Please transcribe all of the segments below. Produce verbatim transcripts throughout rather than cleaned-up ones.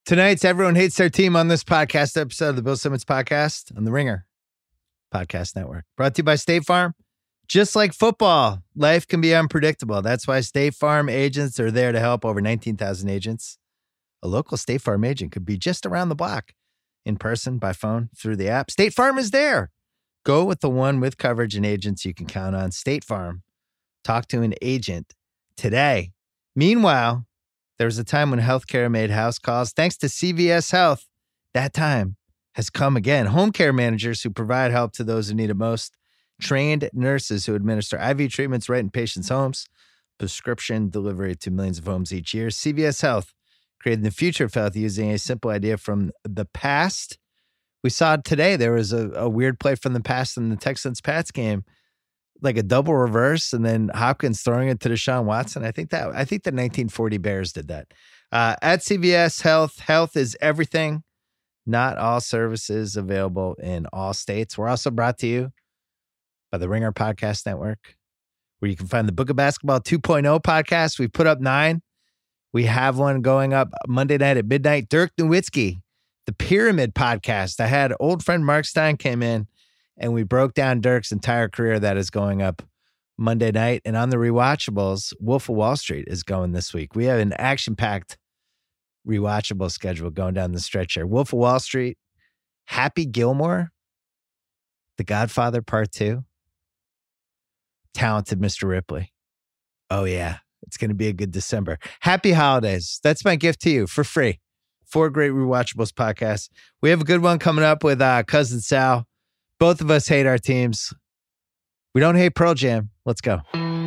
Tonight's Everyone Hates Their Team on this podcast episode of the Bill Simmons Podcast on the Ringer Podcast Network. Brought to you by State Farm. Just like football, life can be unpredictable. That's why State Farm agents are there to help. Over nineteen thousand agents. A local State Farm agent could be just around the block, in person, by phone, through the app. State Farm is there. Go with the one with coverage and agents you can count on. State Farm. Talk to an agent today. Meanwhile, there was a time when healthcare made house calls. Thanks to C V S Health, that time has come again. Home care managers who provide help to those who need it most. Trained nurses who administer I V treatments right in patients' homes. Prescription delivery to millions of homes each year. C V S Health created the future of health using a simple idea from the past. We saw today there was a, a weird play from the past in the Texans-Pats game, like a double reverse, and then Hopkins throwing it to Deshaun Watson. I think that I think the nineteen forty Bears did that. Uh, at C V S Health, health is everything. Not all services available in all states. We're also brought to you by the Ringer Podcast Network, where you can find the Book of Basketball two point oh podcast. We've put up nine. We have one going up Monday night at midnight. Dirk Nowitzki, the Pyramid Podcast. I had old friend Mark Stein came in, and we broke down Dirk's entire career. That is going up Monday night. And on the rewatchables, Wolf of Wall Street is going this week. We have an action-packed rewatchable schedule going down the stretch here. Wolf of Wall Street, Happy Gilmore, The Godfather Part two, Talented Mister Ripley. Oh, yeah. It's going to be a good December. Happy holidays. That's my gift to you for free. Four great rewatchables podcasts. We have a good one coming up with uh, Cousin Sal. Both of us hate our teams. We don't hate Pearl Jam. Let's go.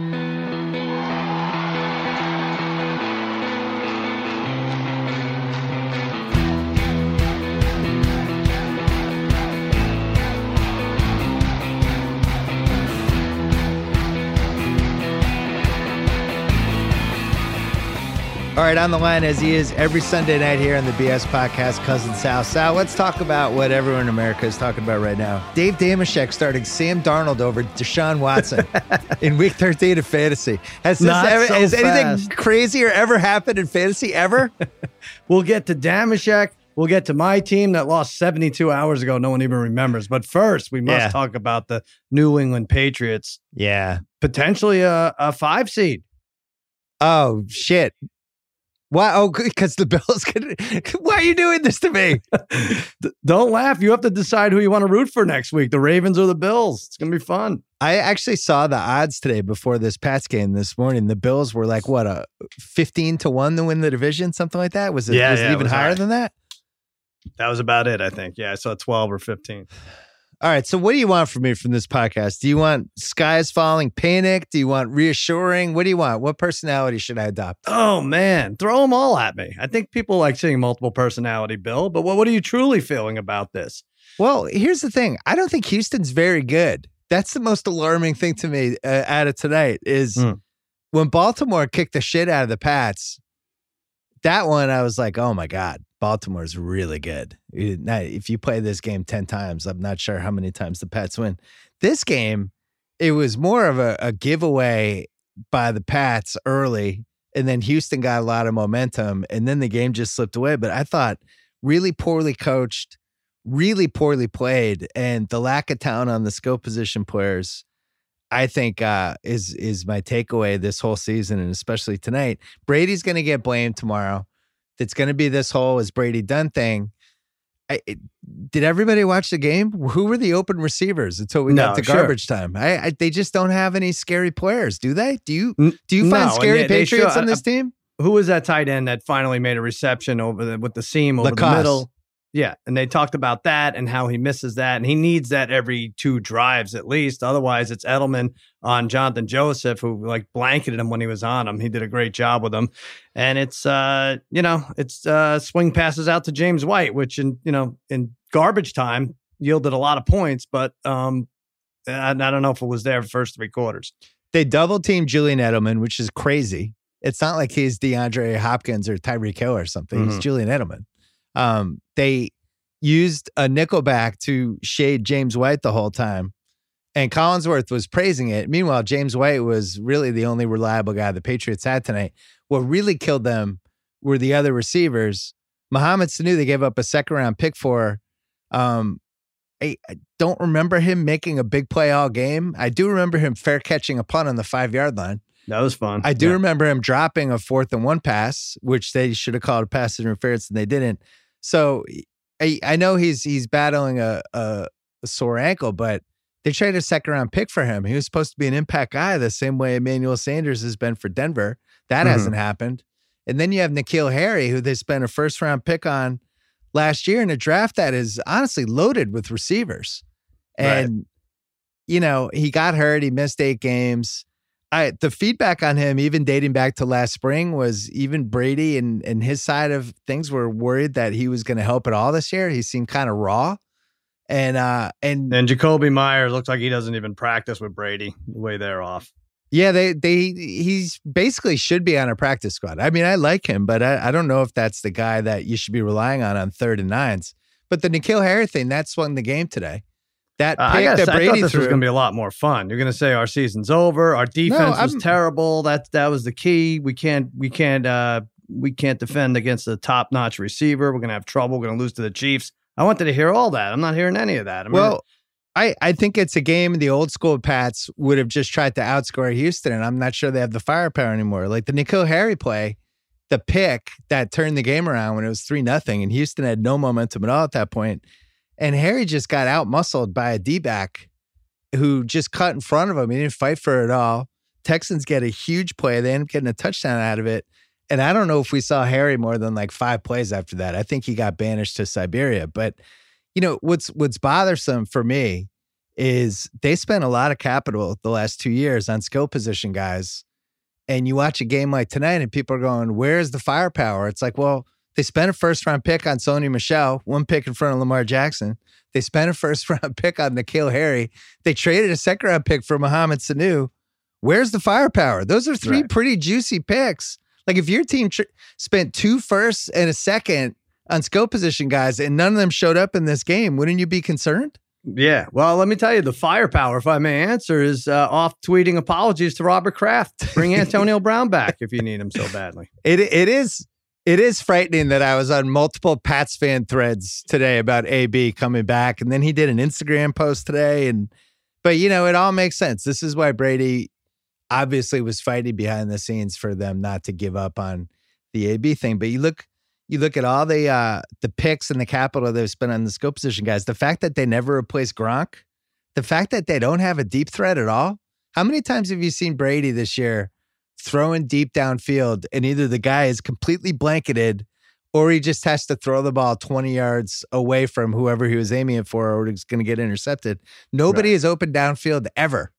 All right, on the line as he is every Sunday night here on the B S Podcast, Cousin Sal. Sal, let's talk about what everyone in America is talking about right now. Dave Dameshek starting Sam Darnold over Deshaun Watson in Week thirteen of fantasy. Has, this ever, so has anything crazier ever happened in fantasy ever? We'll get to Dameshek. We'll get to my team that lost seventy-two hours ago. No one even remembers. But first, we must yeah. talk about the New England Patriots. Yeah. Potentially a, a five seed. Oh, shit. Why? Oh, because the Bills could. Why are you doing this to me? Don't laugh. You have to decide who you want to root for next week, the Ravens or the Bills. It's going to be fun. I actually saw the odds today before this Pats game this morning. The Bills were like, what, a fifteen to one to win the division? Something like that? Was it, yeah, was yeah, it even it was higher high. than that? That was about it, I think. Yeah, I saw twelve or fifteen. All right. So what do you want from me from this podcast? Do you want skies falling panic? Do you want reassuring? What do you want? What personality should I adopt? Oh, man. Throw them all at me. I think people like seeing multiple personality, Bill. But what, what are you truly feeling about this? Well, here's the thing. I don't think Houston's very good. That's the most alarming thing to me uh, out of tonight is mm. when Baltimore kicked the shit out of the Pats, that one I was like, oh, my God. Baltimore's really good. If you play this game ten times, I'm not sure how many times the Pats win. This game, it was more of a, a giveaway by the Pats early, and then Houston got a lot of momentum, and then the game just slipped away. But I thought really poorly coached, really poorly played, and the lack of talent on the skill position players, I think uh, is is my takeaway this whole season, and especially tonight. Brady's going to get blamed tomorrow. It's going to be this whole is Brady done thing. I, it, did everybody watch the game? Who were the open receivers until we no, got to sure. garbage time? I, I they just don't have any scary players, do they? Do you do you find no, scary they, Patriots they on this uh, team? Who was that tight end that finally made a reception over the, with the seam over Lacoste. the middle? Yeah, and they talked about that and how he misses that, and he needs that every two drives at least. Otherwise, it's Edelman on Jonathan Joseph, who like blanketed him when he was on him. He did a great job with him, and it's uh, you know, it's uh, swing passes out to James White, which in you know in garbage time yielded a lot of points, but um, I, I don't know if it was there for the first three quarters. They double teamed Julian Edelman, which is crazy. It's not like he's DeAndre Hopkins or Tyreek Hill or something. Mm-hmm. He's Julian Edelman. Um, they used a nickelback to shade James White the whole time, and Collinsworth was praising it. Meanwhile, James White was really the only reliable guy the Patriots had tonight. What really killed them were the other receivers. Mohamed Sanu, they gave up a second round pick for. Um, I, I don't remember him making a big play all game. I do remember him fair catching a punt on the five yard line. That was fun. I do yeah. remember him dropping a fourth and one pass, which they should have called a pass interference and they didn't. So I, I know he's he's battling a, a, a sore ankle, but they traded a second round pick for him. He was supposed to be an impact guy the same way Emmanuel Sanders has been for Denver. That mm-hmm. hasn't happened. And then you have N'Keal Harry, who they spent a first round pick on last year in a draft that is honestly loaded with receivers. And, right. you know, he got hurt. He missed eight games. I, the feedback on him, even dating back to last spring, was even Brady and, and his side of things were worried that he was going to help at all this year. He seemed kind of raw. And, uh, and, and Jacoby Myers looks like he doesn't even practice with Brady the way they're off. Yeah, they they he's basically should be on a practice squad. I mean, I like him, but I, I don't know if that's the guy that you should be relying on on third and nines. But the N'Keal Harry thing, that swung the game today. That uh, pick I, guess, that I Brady thought this threw, was going to be a lot more fun. You're going to say our season's over. Our defense no, was terrible. That that was the key. We can't we can't uh, we can't defend against a top notch receiver. We're going to have trouble. We're going to lose to the Chiefs. I wanted to hear all that. I'm not hearing any of that. I well. Remember, I, I think it's a game the old school Pats would have just tried to outscore Houston, and I'm not sure they have the firepower anymore. Like the N'Keal Harry play, the pick that turned the game around when it was three nothing, and Houston had no momentum at all at that point. And Harry just got out-muscled by a D-back who just cut in front of him. He didn't fight for it at all. Texans get a huge play. They end up getting a touchdown out of it. And I don't know if we saw Harry more than like five plays after that. I think he got banished to Siberia, but you know, what's what's bothersome for me is they spent a lot of capital the last two years on skill position guys. And you watch a game like tonight and people are going, where's the firepower? It's like, well, they spent a first round pick on Sony Michel, one pick in front of Lamar Jackson. They spent a first round pick on N'Keal Harry. They traded a second round pick for Mohamed Sanu. Where's the firepower? Those are three right. pretty juicy picks. Like if your team tr- spent two firsts and a second on skill position guys, and none of them showed up in this game, wouldn't you be concerned? Yeah. Well, let me tell you, the firepower, if I may answer, is uh, off tweeting apologies to Robert Kraft. Bring Antonio Brown back if you need him so badly. It It is it is frightening that I was on multiple Pats fan threads today about A B coming back, and then he did an Instagram post today. And But, you know, it all makes sense. This is why Brady obviously was fighting behind the scenes for them not to give up on the A B thing. But you look... You look at all the uh, the picks and the capital they've spent on the skill position guys. The fact that they never replaced Gronk, the fact that they don't have a deep threat at all. How many times have you seen Brady this year throwing deep downfield and either the guy is completely blanketed or he just has to throw the ball twenty yards away from whoever he was aiming it for or it's going to get intercepted? Nobody right. is open downfield ever.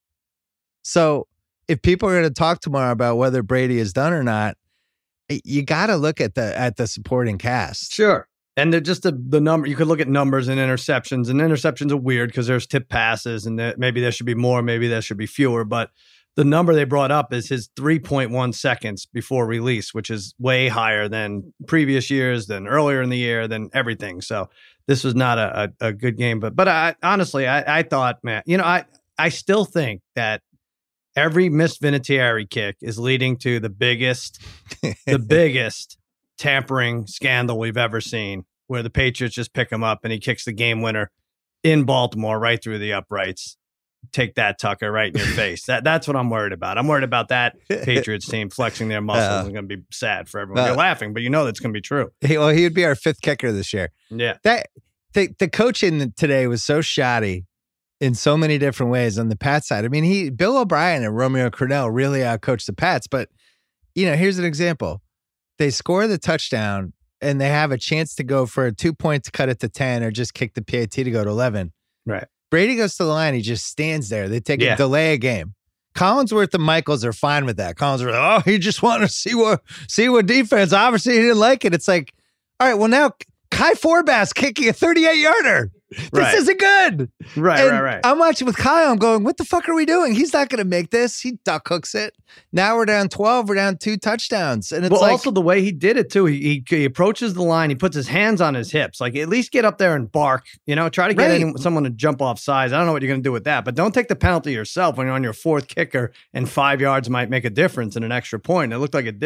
So if people are going to talk tomorrow about whether Brady is done or not, you got to look at the at the supporting cast. Sure. And they're just the, the number. You could look at numbers and interceptions, and interceptions are weird because there's tip passes, and there, maybe there should be more, maybe there should be fewer. But the number they brought up is his three point one seconds before release, which is way higher than previous years, than earlier in the year, than everything. So this was not a, a, a good game. But but I honestly, I, I thought, man, you know, I I still think that every missed Vinatieri kick is leading to the biggest, the biggest tampering scandal we've ever seen, where the Patriots just pick him up and he kicks the game winner in Baltimore right through the uprights. Take that, Tucker, right in your face. That That's what I'm worried about. I'm worried about that Patriots team flexing their muscles. Uh, it's going to be sad for everyone. Uh, You're laughing, but you know that's going to be true. He, well, he would be our fifth kicker this year. Yeah. That the, the coaching today was so shoddy in so many different ways on the Pats side. I mean, he Bill O'Brien and Romeo Crennel really outcoached the Pats. But, you know, here's an example. They score the touchdown and they have a chance to go for a two point to cut it to ten or just kick the P A T to go to eleven. Right. Brady goes to the line. He just stands there. They take yeah. a delay a game. Collinsworth and Michaels are fine with that. Collinsworth, oh, he just wanted to see what, see what defense. Obviously, he didn't like it. It's like, all right, well, now Kai Forbass kicking a thirty-eight yarder. This right. isn't good. Right, and right, right. I'm watching with Kyle. I'm going, what the fuck are we doing? He's not going to make this. He duck hooks it. Now we're down twelve. We're down two touchdowns. And it's well, like, also the way he did it too. He, he he approaches the line. He puts his hands on his hips. Like at least get up there and bark. You know, try to get right. any, someone to jump off sides. I don't know what you're going to do with that, but don't take the penalty yourself when you're on your fourth kicker and five yards might make a difference in an extra point. It looked like it did.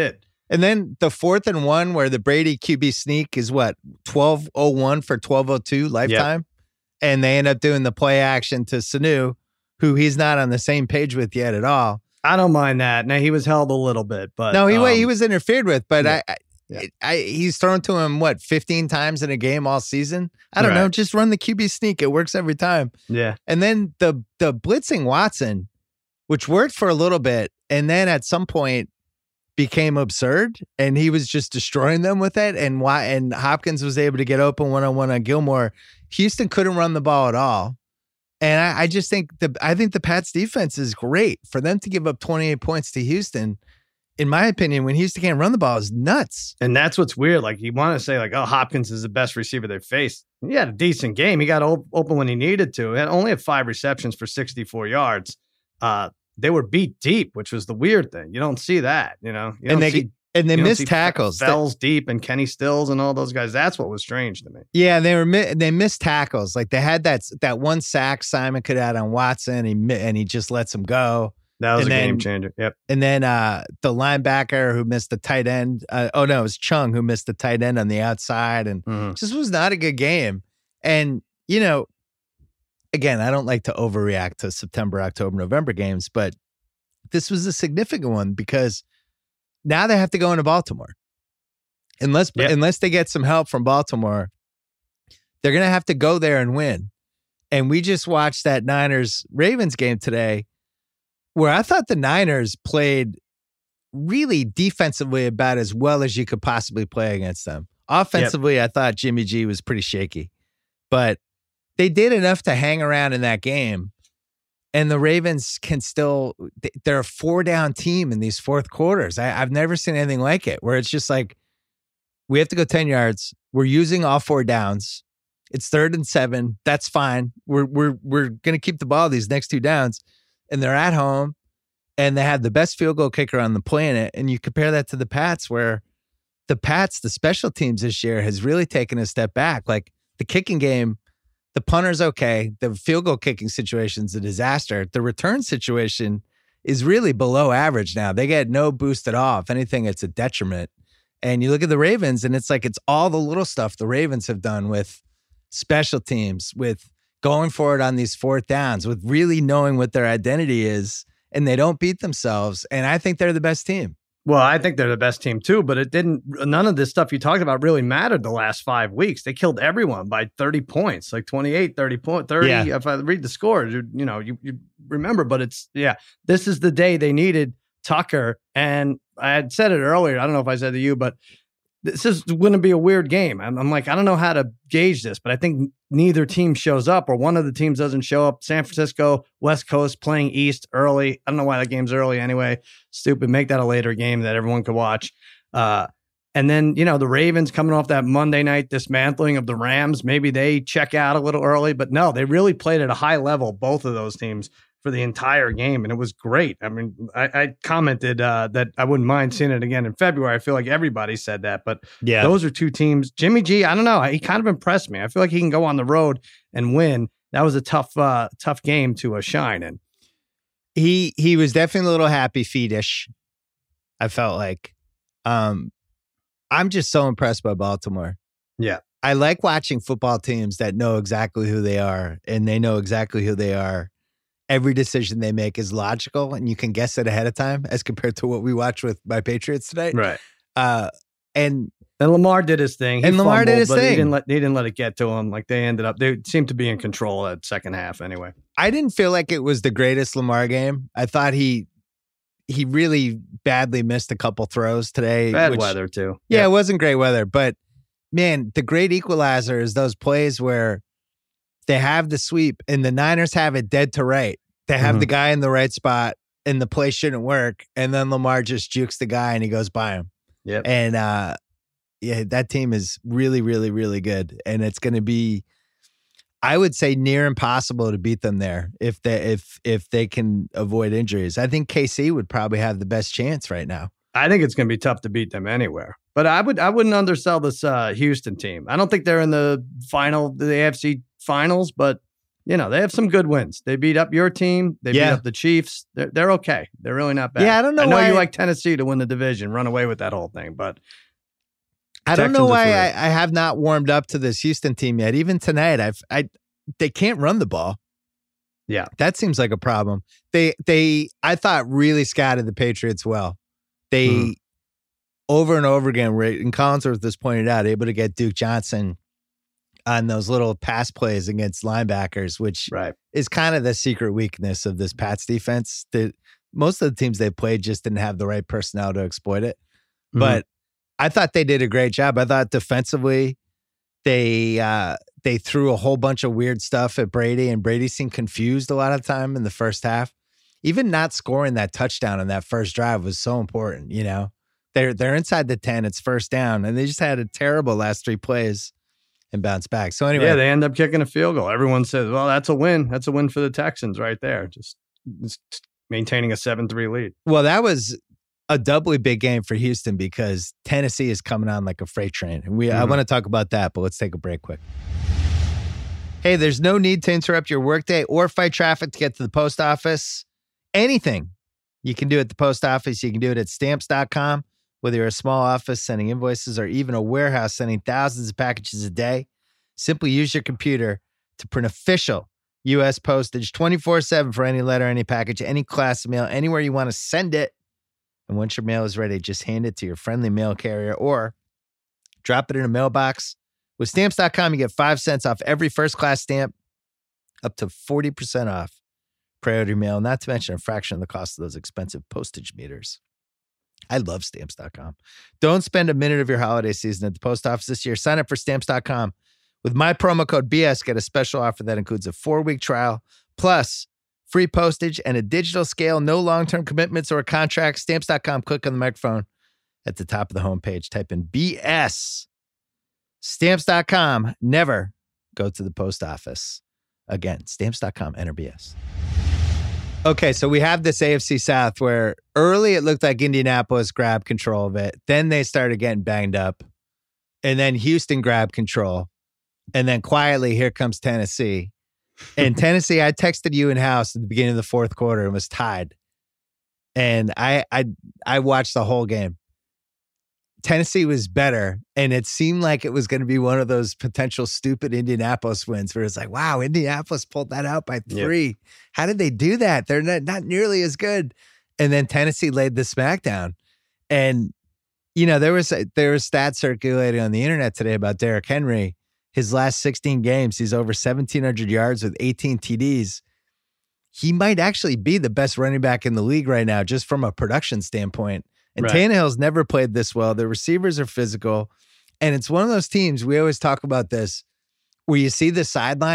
And then the fourth and one where the Brady Q B sneak is what, twelve oh one for twelve oh two lifetime? Yep. And they end up doing the play action to Sanu, who he's not on the same page with yet at all. I don't mind that. Now, he was held a little bit, but... No, he um, he was interfered with, but yeah. I, I, yeah. I he's thrown to him, what, fifteen times in a game all season? I don't right. know. Just run the Q B sneak. It works every time. Yeah. And then the the blitzing Watson, which worked for a little bit, and then at some point became absurd, and he was just destroying them with it. And why? And Hopkins was able to get open one on one on Gilmore. Houston couldn't run the ball at all, and I, I just think the I think the Pats defense is great. For them to give up twenty-eight points to Houston, in my opinion, when Houston can't run the ball, is nuts. And that's what's weird. Like, you want to say like, oh, Hopkins is the best receiver they've faced. He had a decent game. He got op- open when he needed to. He had only had five receptions for sixty-four yards. Uh, They were beat deep, which was the weird thing. You don't see that, you know. You and they see, and they missed tackles. Fells deep and Kenny Stills and all those guys. That's what was strange to me. Yeah, they were they missed tackles. Like they had that that one sack Simon could add on Watson, and he and he just lets him go. That was and a then, game changer. Yep. And then uh, the linebacker who missed the tight end. Uh, oh no, it was Chung who missed the tight end on the outside, and mm-hmm. just was not a good game. And you know, again, I don't like to overreact to September, October, November games, but this was a significant one because now they have to go into Baltimore. Unless yep. unless they get some help from Baltimore, they're going to have to go there and win. And we just watched that Niners-Ravens game today where I thought the Niners played really defensively about as well as you could possibly play against them. Offensively, yep. I thought Jimmy G was pretty shaky. But they did enough to hang around in that game. And the Ravens can still, they're a four down team in these fourth quarters. I, I've never seen anything like it, where it's just like, we have to go ten yards. We're using all four downs. It's third and seven. That's fine. We're we're we're gonna keep the ball these next two downs. And they're at home and they have the best field goal kicker on the planet. And you compare that to the Pats, where the Pats, the special teams this year has really taken a step back. Like the kicking game, the punter's okay. The field goal kicking situation's a disaster. The return situation is really below average now. They get no boost at all. If anything, it's a detriment. And you look at the Ravens, and it's like it's all the little stuff the Ravens have done with special teams, with going for it on these fourth downs, with really knowing what their identity is, and they don't beat themselves. And I think they're the best team. Well, I think they're the best team too, but it didn't, none of this stuff you talked about really mattered the last five weeks. They killed everyone by thirty points, like twenty-eight, thirty point, thirty. Yeah. If I read the scores, you, you know, you, you remember, but it's, yeah, this is the day they needed Tucker. And I had said it earlier. I don't know if I said to you, but this is going to be a weird game. I'm, I'm like, I don't know how to gauge this, but I think neither team shows up, or one of the teams doesn't show up. San Francisco, West Coast playing East early. I don't know why that game's early anyway. Stupid. Make that a later game that everyone could watch. Uh, and then, you know, the Ravens coming off that Monday night dismantling of the Rams. Maybe they check out a little early, but no, they really played at a high level, both of those teams, for the entire game, and it was great. I mean, I, I commented uh, that I wouldn't mind seeing it again in February. I feel like everybody said that, but yeah, those are two teams. Jimmy G, I don't know. He kind of impressed me. I feel like he can go on the road and win. That was a tough, uh, tough game to uh, shine in. He he was definitely a little happy feetish. I felt like, um, I'm just so impressed by Baltimore. Yeah, I like watching football teams that know exactly who they are, and they know exactly who they are. Every decision they make is logical, and you can guess it ahead of time, as compared to what we watched with my Patriots tonight. Right. Uh, and and Lamar did his thing. He and Lamar fumbled, did his but thing. He didn't let they didn't let it get to him. Like they ended up, they seemed to be in control that second half anyway. I didn't feel like it was the greatest Lamar game. I thought he he really badly missed a couple throws today. Bad which, weather too. Yeah, yeah, it wasn't great weather, but man, the great equalizer is those plays where they have the sweep and the Niners have it dead to right. They have mm-hmm. the guy in the right spot and the play shouldn't work. And then Lamar just jukes the guy and he goes by him. Yep. And uh, yeah, that team is really, really, really good. And it's going to be, I would say, near impossible to beat them there if they, if, if they can avoid injuries. I think K C would probably have the best chance right now. I think it's going to be tough to beat them anywhere. But I would I wouldn't undersell this uh, Houston team. I don't think they're in the final, the A F C finals, but you know, they have some good wins. They beat up your team. They yeah. beat up the Chiefs. They're they're okay. They're really not bad. Yeah, I don't know I know why you like Tennessee to win the division, run away with that whole thing, but I don't know why I, I have not warmed up to this Houston team yet. Even tonight, I've I they can't run the ball. Yeah, that seems like a problem. They they I thought really scouted the Patriots well. They mm. over and over again, and Collinsworth has pointed out, able to get Duke Johnson on those little pass plays against linebackers, which right. is kind of the secret weakness of this Pats defense. That most of the teams they played just didn't have the right personnel to exploit it, mm-hmm. but. I thought they did a great job. I thought defensively, they uh, they threw a whole bunch of weird stuff at Brady, and Brady seemed confused a lot of the time in the first half. Even not scoring that touchdown on that first drive was so important. You know, they're they're inside the ten. It's first down, and they just had a terrible last three plays and bounced back. So anyway, yeah, they end up kicking a field goal. Everyone says, "Well, that's a win. That's a win for the Texans right there." Just, just maintaining a seven three lead. Well, that was a doubly big game for Houston because Tennessee is coming on like a freight train. And we, mm-hmm. I want to talk about that, but let's take a break quick. Hey, there's no need to interrupt your workday or fight traffic to get to the post office. Anything you can do at the post office, you can do it at stamps dot com. Whether you're a small office sending invoices or even a warehouse sending thousands of packages a day, simply use your computer to print official U S postage twenty-four seven for any letter, any package, any class of mail, anywhere you want to send it. And once your mail is ready, just hand it to your friendly mail carrier or drop it in a mailbox. With stamps dot com, you get five cents off every first-class stamp, up to forty percent off priority mail, not to mention a fraction of the cost of those expensive postage meters. I love stamps dot com. Don't spend a minute of your holiday season at the post office this year. Sign up for stamps dot com. With my promo code B S, get a special offer that includes a four-week trial, plus free postage and a digital scale, no long-term commitments or a contract. Stamps dot com. Click on the microphone at the top of the homepage. Type in B S. Stamps dot com. Never go to the post office again. Stamps dot com. Enter B S. Okay, so we have this A F C South where early it looked like Indianapolis grabbed control of it. Then they started getting banged up. And then Houston grabbed control. And then quietly, here comes Tennessee. And Tennessee, I texted you in house at the beginning of the fourth quarter and was tied. And I I I watched the whole game. Tennessee was better, and it seemed like it was going to be one of those potential stupid Indianapolis wins where it's like, wow, Indianapolis pulled that out by three. Yep. How did they do that? They're not, not nearly as good. And then Tennessee laid the smackdown. And, you know, there was there was stats circulating on the internet today about Derrick Henry. His last sixteen games, he's over seventeen hundred yards with eighteen T Ds. He might actually be the best running back in the league right now, just from a production standpoint. And right. Tannehill's never played this well. The receivers are physical. And it's one of those teams, we always talk about this, where you see the sideline